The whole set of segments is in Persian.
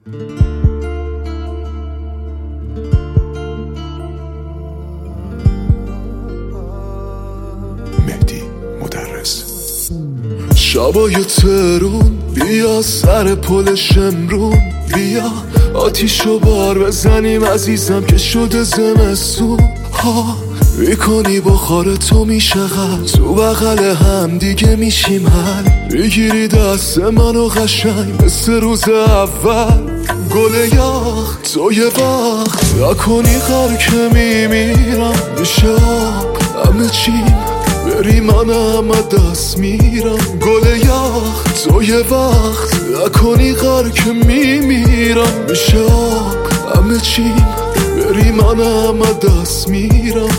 مهدی مدرس. شبای ترون بیا سر پل شمرون، بیا آتیشو بار بزنیم عزیزم که شده زمستون ها. میکنی بخار تو میشه غم، تو بغل هم دیگه میشیم حل. میگیری دست منو قشنگ مثل روز اول. گل یاخ تو یه وقت نکنی غر که میمیرم، میشه آب همه چیم بری من همه دست میرم. گل یاخ تو یه وقت نکنی غر که میمیرم، میشه آب همه چیم بری من همه دست میرم.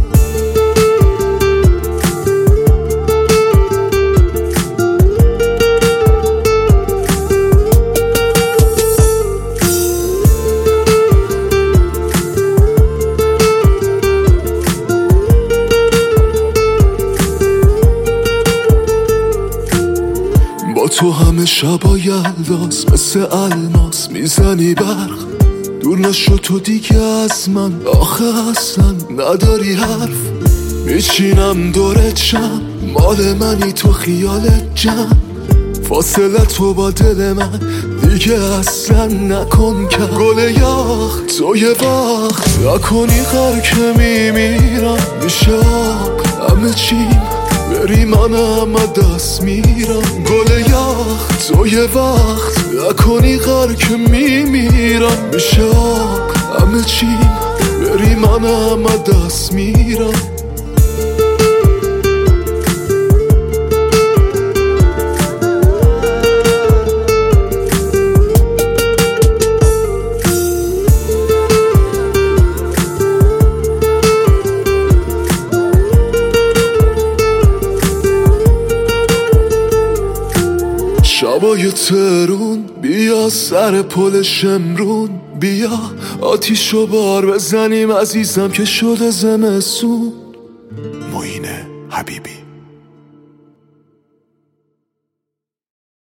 تو همه شبا یلداز مثل الماس میزنی برق. دور نشو تو دیگه از من، آخه اصلا نداری حرف. میچینم دورت شم، مال منی تو خیالت جمع. فاصله تو با دل من دیگه اصلا نکن که. گل یاخ تو یه وقت نکنی غر که میمیرم، میشه آب همه چیم بری من همه دست میرم. گل یاخ تو یه وقت نکنی غر که میمیرم، میشه آب همه چیم بری من همه دست میرم. شبای ترون بیا سر پل شمرون، بیا آتیشو بار بزنیم عزیزم که شده زمستون. معین حبیبی.